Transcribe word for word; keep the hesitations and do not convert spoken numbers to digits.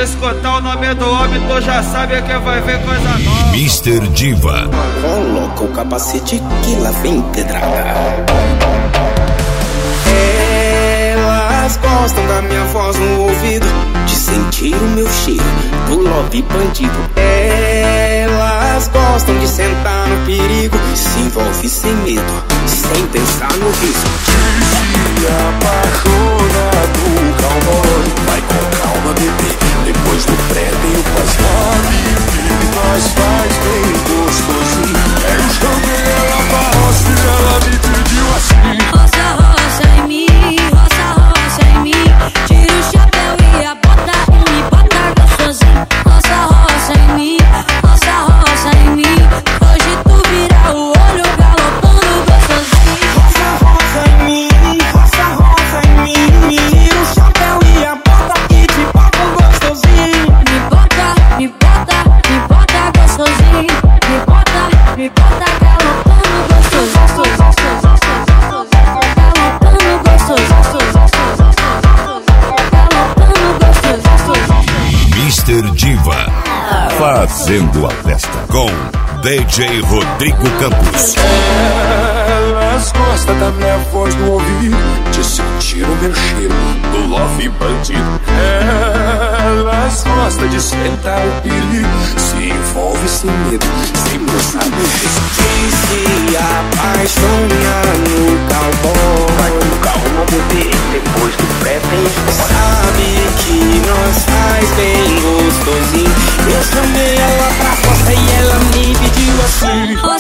escutar o nome do homem, tu já sabe que vai ver coisa nova. mister Diva. Coloca o capacete que lá vem pedrada. Elas gostam da minha voz no ouvido, de sentir o meu cheiro do love bandido. Elas gostam de sentar no perigo, se envolve sem medo, sem pensar no risco. Se apaixona do cowboy, vai com calma, bebê. Depois do pré tem o pós-love, que nós faz bem gostosinho. Eu chamei ela pra roça e ela me pediu assim: roça, roça em mim, roça, roça em mim. Tira o chapéu e a bota e me bota gostosinho. Roça, roça em mim, roça, roça em mim. Hoje tu vira o olho galopando gostosinho. Roça, roça em mim, roça, roça em mim. Tira o chapéu e a bota e te bota gostosinho. Me bota, me bota, me bota gostosinho. Me bota, me bota galopando gostosinho. Galopando gostosinho. Galopando gostosinho. mister Diva. Fazendo a festa com D J Rodrigo Campos. Elas gostam da minha voz no ouvido, de sentir o meu cheiro do love bandido. Elas gostam de sentar o perigo, se envolve sem medo, sem pensar no risco. E se apaixona no cowboy, vai com calma, bebê. Depois do pré tem, sabe que nós faz bem gostosinho. Eu chamei ela pra costa e ela me pediu assim: